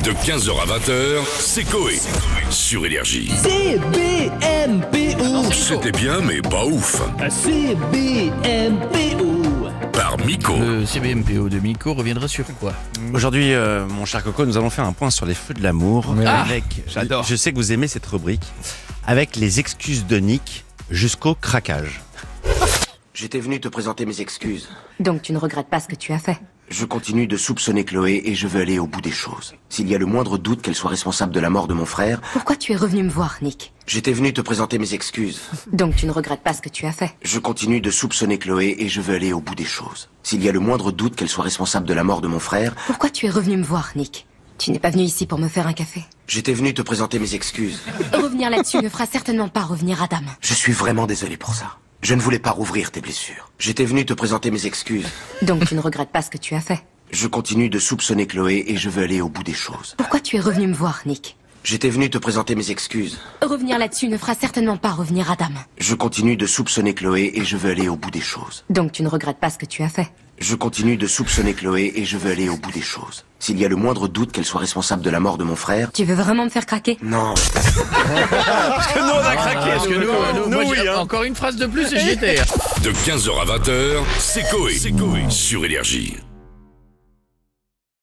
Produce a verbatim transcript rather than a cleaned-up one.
De quinze heures à vingt heures, c'est Coé. Sur Énergie. C B M P O. C'était bien, mais pas ouf. C B M P O. Par Miko. Le C B M P O de Miko reviendra sur quoi? Aujourd'hui, euh, mon cher Coco, nous allons faire un point sur les feux de l'amour. Ah, avec, j'adore. Je sais que vous aimez cette rubrique. Avec les excuses de Nick jusqu'au craquage. J'étais venu te présenter mes excuses. Donc tu ne regrettes pas ce que tu as fait? Je continue de soupçonner Chloé et je veux aller au bout des choses. S'il y a le moindre doute qu'elle soit responsable de la mort de mon frère... Pourquoi tu es revenu me voir, Nick? J'étais venu te présenter mes excuses. Donc tu ne regrettes pas ce que tu as fait? Je continue de soupçonner Chloé et je veux aller au bout des choses. S'il y a le moindre doute qu'elle soit responsable de la mort de mon frère... Pourquoi tu es revenu me voir, Nick? Tu n'es pas venu ici pour me faire un café? J'étais venu te présenter mes excuses. Revenir là-dessus ne fera certainement pas revenir Adam. Je suis vraiment désolé pour ça. Je ne voulais pas rouvrir tes blessures. J'étais venu te présenter mes excuses. Donc tu ne regrettes pas ce que tu as fait? Je continue de soupçonner Chloé et je veux aller au bout des choses. Pourquoi tu es revenu me voir, Nick? J'étais venu te présenter mes excuses. Revenir là-dessus ne fera certainement pas revenir Adam. Je continue de soupçonner Chloé et je veux aller au bout des choses. Donc tu ne regrettes pas ce que tu as fait? Je continue de soupçonner Chloé et je veux aller au bout des choses. S'il y a le moindre doute qu'elle soit responsable de la mort de mon frère... Tu veux vraiment me faire craquer? Non. Parce que nous, on a craqué. Parce que nous, nous, nous, moi, oui, j'ai- hein. encore une phrase de plus et j'y étais. De quinze heures à vingt heures, c'est Coé. Sur Énergie.